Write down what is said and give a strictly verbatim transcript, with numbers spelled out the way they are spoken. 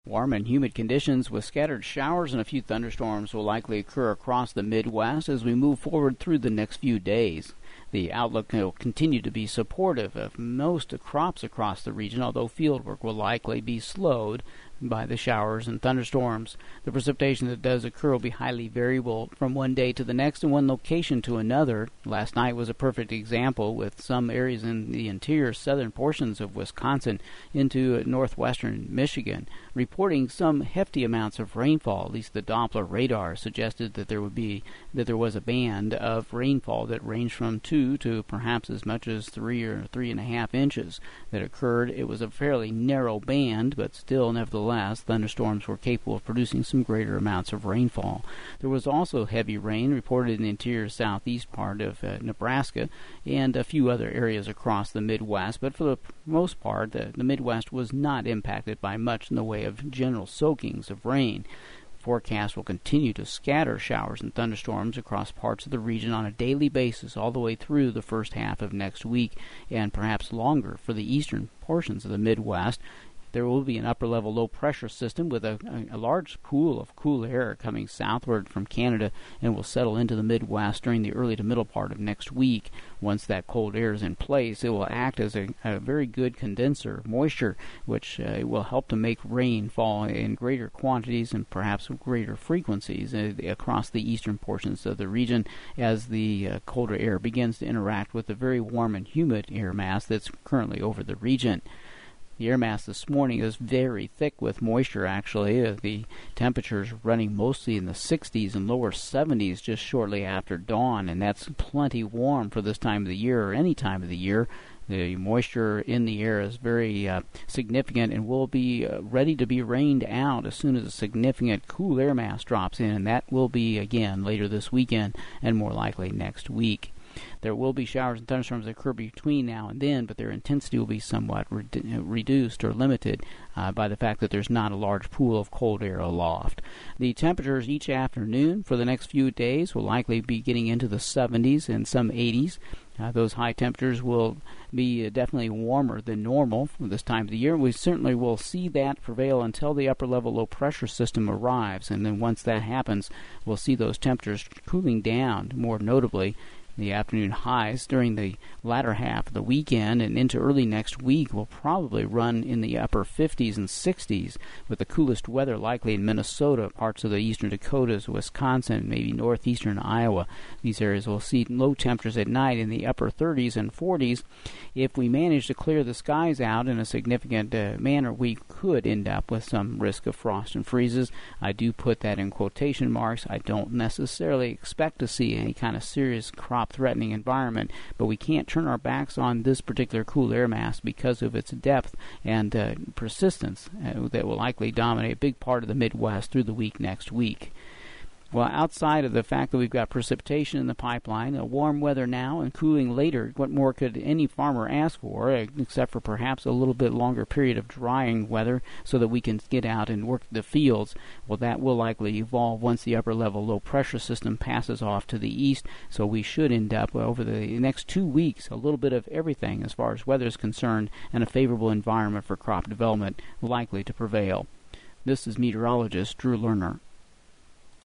Warm and humid conditions with scattered showers and a few thunderstorms will likely occur across the Midwest as we move forward through the next few days. The outlook will continue to be supportive of most crops across the region, although fieldwork will likely be slowed by the showers and thunderstorms. The precipitation that does occur will be highly variable from one day to the next and one location to another. Last night was a perfect example, with some areas in the interior southern portions of Wisconsin into northwestern Michigan reporting some hefty amounts of rainfall. At least the Doppler radar suggested that there would be that there was a band of rainfall that ranged from two to perhaps as much as three or three and a half inches that occurred. It was a fairly narrow band, but still, nevertheless, thunderstorms were capable of producing some greater amounts of rainfall. There was also heavy rain reported in the interior southeast part of uh, Nebraska and a few other areas across the Midwest, but for the most part, the, the Midwest was not impacted by much in the way of general soakings of rain. Forecast will continue to scatter showers and thunderstorms across parts of the region on a daily basis all the way through the first half of next week, and perhaps longer for the eastern portions of the Midwest. There will be an upper-level low-pressure system with a, a, a large pool of cool air coming southward from Canada and will settle into the Midwest during the early to middle part of next week. Once that cold air is in place, it will act as a, a very good condenser of moisture, which uh, will help to make rain fall in greater quantities and perhaps greater frequencies uh, across the eastern portions of the region as the uh, colder air begins to interact with the very warm and humid air mass that's currently over the region. The air mass this morning is very thick with moisture, actually. Uh, the temperatures running mostly in the sixties and lower seventies just shortly after dawn, and that's plenty warm for this time of the year or any time of the year. The moisture in the air is very uh, significant and will be uh, ready to be rained out as soon as a significant cool air mass drops in, and that will be, again, later this weekend and more likely next week. There will be showers and thunderstorms that occur between now and then, but their intensity will be somewhat re- reduced or limited uh, by the fact that there's not a large pool of cold air aloft. The temperatures each afternoon for the next few days will likely be getting into the seventies and some eighties. Uh, those high temperatures will be uh, definitely warmer than normal for this time of the year. We certainly will see that prevail until the upper-level low-pressure system arrives, and then once that happens, we'll see those temperatures cooling down more notably. The afternoon highs during the latter half of the weekend and into early next week will probably run in the upper fifties and sixties, with the coolest weather likely in Minnesota, parts of the eastern Dakotas, Wisconsin, maybe northeastern Iowa. These areas will see low temperatures at night in the upper thirties and forties. If we manage to clear the skies out in a significant uh, manner, we could end up with some risk of frost and freezes. I do put that in quotation marks. I don't necessarily expect to see any kind of serious crop threatening environment, but we can't turn our backs on this particular cool air mass because of its depth and uh, persistence uh, that will likely dominate a big part of the Midwest through the week next week. Well, outside of the fact that we've got precipitation in the pipeline, a warm weather now and cooling later, what more could any farmer ask for, except for perhaps a little bit longer period of drying weather so that we can get out and work the fields? Well, that will likely evolve once the upper-level low-pressure system passes off to the east, so we should end up, well, over the next two weeks, a little bit of everything as far as weather is concerned, and a favorable environment for crop development likely to prevail. This is meteorologist Drew Lerner.